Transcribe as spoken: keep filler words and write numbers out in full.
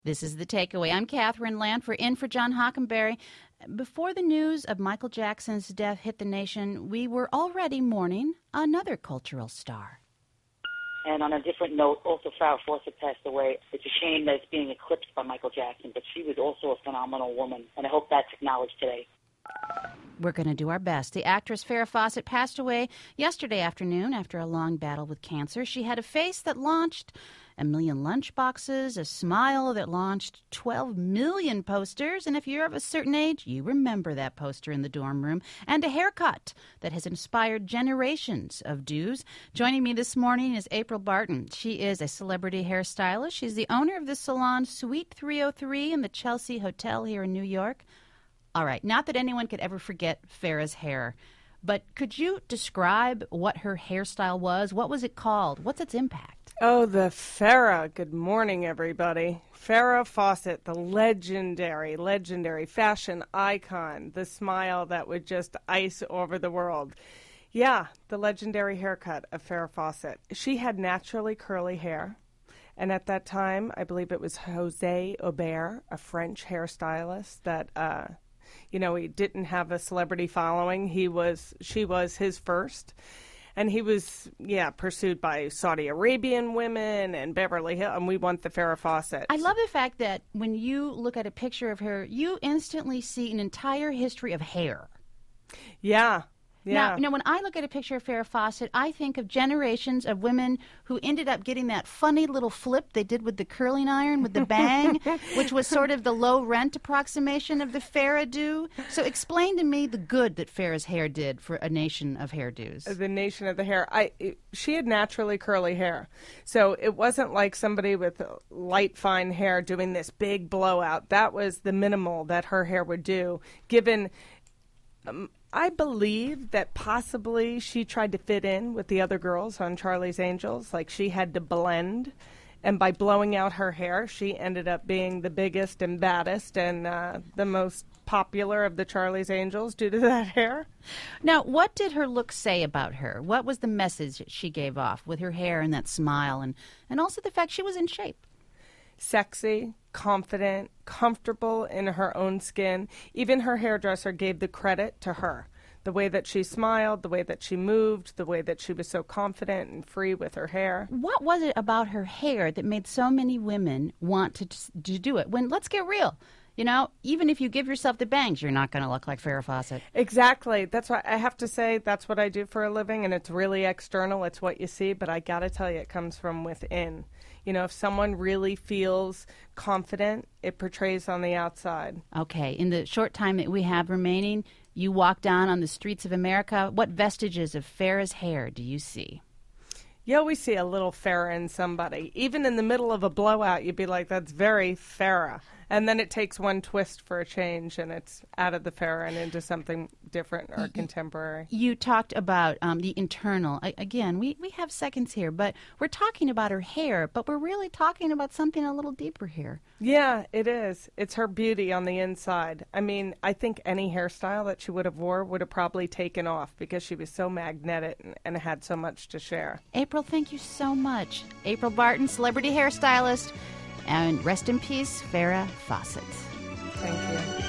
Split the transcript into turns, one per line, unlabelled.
This is The Takeaway. I'm Catherine Lanford, in for John Hockenberry. Before the news of Michael Jackson's death hit the nation, we were already mourning another cultural star.
And on a different note, also Farrah Fawcett passed away. It's a shame that it's being eclipsed by Michael Jackson, but she was also a phenomenal woman, and I hope that's acknowledged today.
We're going to do our best. The actress Farrah Fawcett passed away yesterday afternoon after a long battle with cancer. She had a face that launched a million lunchboxes, a smile that launched twelve million posters, and if you're of a certain age, you remember that poster in the dorm room, and a haircut that has inspired generations of dudes. Joining me this morning is April Barton. She is a celebrity hairstylist. She's the owner of the salon Suite three oh three in the Chelsea Hotel here in New York. All right, not that anyone could ever forget Farrah's hair, but could you describe what her hairstyle was? What was it called? What's its impact?
Oh, the Farrah. Good morning, everybody. Farrah Fawcett, the legendary, legendary fashion icon, the smile that would just ice over the world. Yeah, the legendary haircut of Farrah Fawcett. She had naturally curly hair. And at that time, I believe it was Jose Aubert, a French hairstylist that... Uh, You know, he didn't have a celebrity following. He was, she was his first. And he was, yeah, pursued by Saudi Arabian women and Beverly Hills. And we want the Farrah Fawcett.
I love the fact that when you look at a picture of her, you instantly see an entire history of hair.
Yeah. Yeah.
Now, you know, when I look at a picture of Farrah Fawcett, I think of generations of women who ended up getting that funny little flip they did with the curling iron, with the bang, which was sort of the low-rent approximation of the Farrah do. So explain to me the good that Farrah's hair did for a nation of hairdos.
The nation of the hair. I, it, she had naturally curly hair. So it wasn't like somebody with light, fine hair doing this big blowout. That was the minimal that her hair would do, given... Um, I believe that possibly she tried to fit in with the other girls on Charlie's Angels. Like, she had to blend. And by blowing out her hair, she ended up being the biggest and baddest and uh, the most popular of the Charlie's Angels due to that hair.
Now, what did her look say about her? What was the message she gave off with her hair and that smile, and, and also the fact she was in shape?
Sexy, confident, comfortable in her own skin. Even her hairdresser gave the credit to her. The way that she smiled, the way that she moved, the way that she was so confident and free with her hair.
What was it about her hair that made so many women want to, to do it? When, let's get real. You know, even if you give yourself the bangs, you're not going to look like Farrah Fawcett.
Exactly. That's why I have to say that's what I do for a living, and it's really external. It's what you see, but I got to tell you, it comes from within. You know, if someone really feels confident, it portrays on the outside.
Okay. In the short time that we have remaining, you walk down on the streets of America. What vestiges of Farrah's hair do you see?
You always see a little Farrah in somebody. Even in the middle of a blowout, you'd be like, that's very Farrah. And then it takes one twist for a change, and it's out of the Farrah and into something different or contemporary.
You talked about um, the internal. I, again, we, we have seconds here, but we're talking about her hair, but we're really talking about something a little deeper here.
Yeah, it is. It's her beauty on the inside. I mean, I think any hairstyle that she would have wore would have probably taken off because she was so magnetic and, and had so much to share.
April, thank you so much. April Barton, celebrity hairstylist. And rest in peace, Farrah Fawcett.
Thank you.